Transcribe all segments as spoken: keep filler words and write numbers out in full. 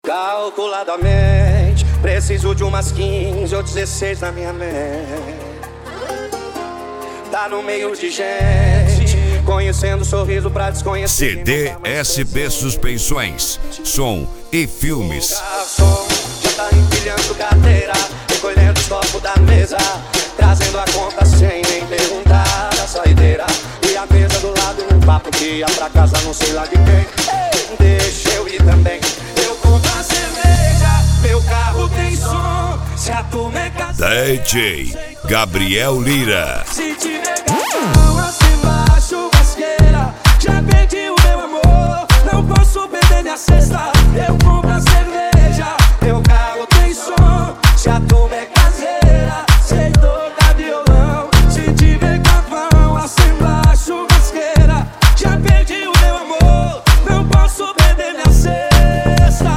Calculadamente, preciso de umas quinze ou dezesseis na minha mente. Tá no meio de gente, conhecendo sorriso pra desconhecer. C D S B Suspensões, som e filmes. O garçom já tá empilhando carteira, recolhendo os copos da mesa, trazendo a conta sem nem perguntar a saideira. E a mesa do lado num papo que ia pra casa não sei lá de quem. Ei, deixa eu ir também. Eu compro a cerveja, meu carro tem som. Se a turma é casada, D J Gabriel Lira. se tiver garçom acima, churrasqueira, já perdi o meu amor, não posso perder minha cesta. Eu compro a cerveja, meu carro tem som. Se a turma é caseira, sei tocar violão. Se tiver carvão, acima, churrasqueira, já perdi o meu amor, não posso perder minha cesta.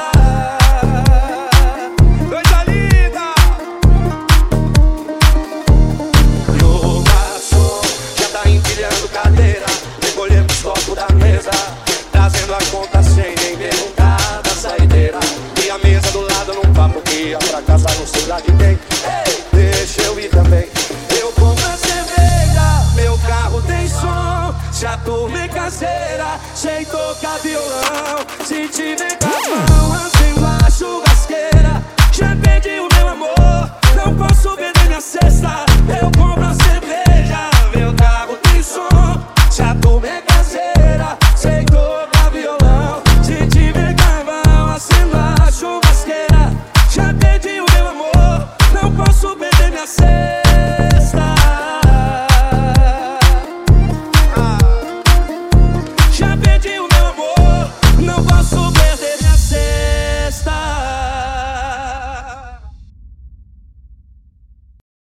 Coisa linda! E o garçom já tá empilhando cadeira, recolhendo os copos da mesa, trazendo a conta sem nem perguntar da saideira. E a mesa do lado num papo que ia pra casa não sei lá de quem. Ei, deixa eu ir também. Eu compro a cerveja, meu carro tem som. Se a turma é caseira, sei tocar violão. Se tiver